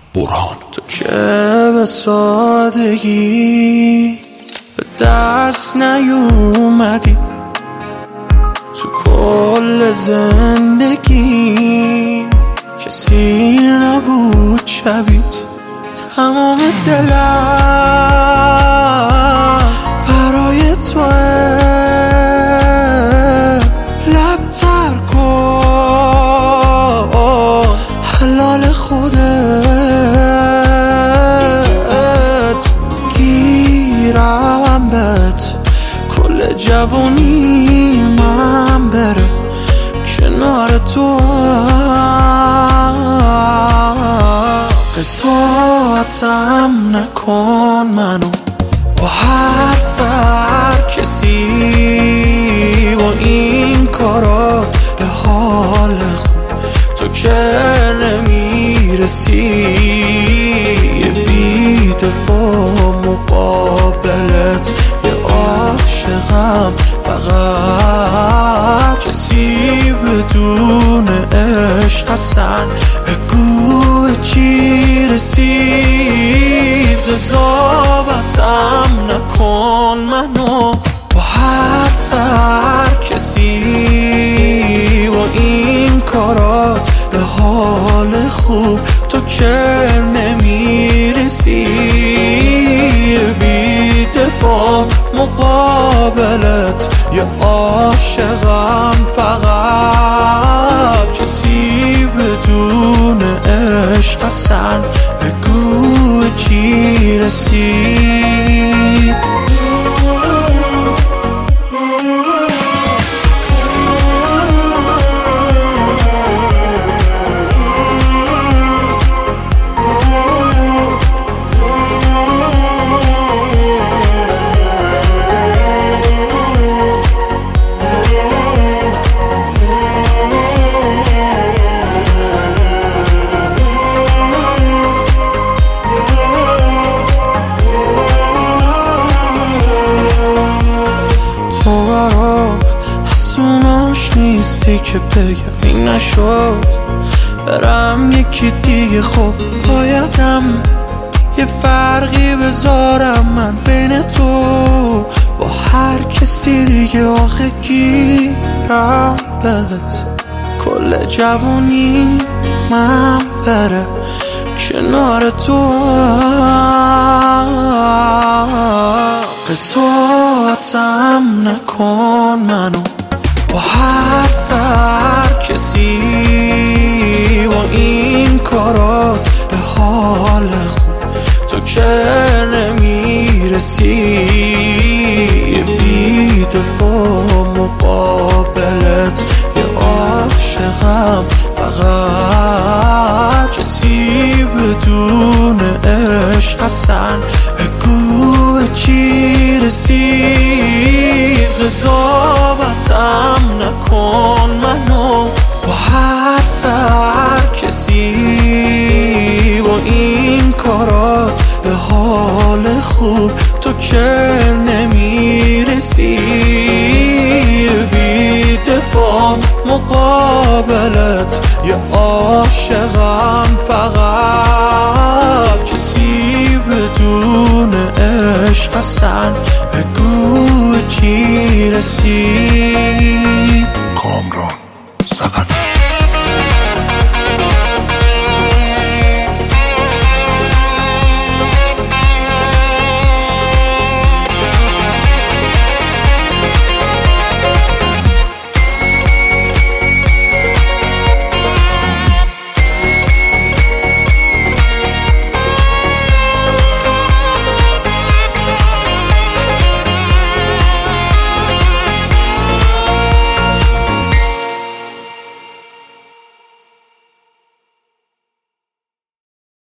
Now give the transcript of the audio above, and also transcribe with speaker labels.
Speaker 1: برهان.
Speaker 2: تو که به سادگی به دست نیومدی، تو کل زندگی کسی نبود شبیت. تمام دلم برای توه، لب تر کن حلال خودت، گیرم بهت کل جوونی من بره کنار تو. قضاوتم نکن منو با حرف هر کسی، با این کارات به حال خوب تو که نمیرسی. بی دفاع مقابلت یه عاشقم، فقط کسی بدون عشق هستن. بگو چی رسید، قضاوتم نکن منو با حرف هر کسی، با این کارات به حال خوب تو که نمیرسی. بی دفاع مقابلت یه عاشقم، فقط کسی بدون عشق هستن. بگو چی رسید. تو برام حسوناش نیستی که بگم این نشد، برم یکی دیگه. خب بایدم یه فرقی بذارم من بین تو با هر کسی دیگه. آخه گیرم بهت کل جوونی من بره کنار تو. قضاوتم نکن منو با حرف هر کسی، با این کارات به حال خوب تو که نمیرسی. بی دفاع مقابلت یه عاشقم، فقط کسی بدون عشق هستن. بگو چی رسید، قضاوتم نکن منو با حرف هر کسی، با این کارات به حال خوب تو که نمیرسی. بی دفاع مقابلت یه عاشقم، فقط کسی بدون عشق هستن. بگو چی رسید.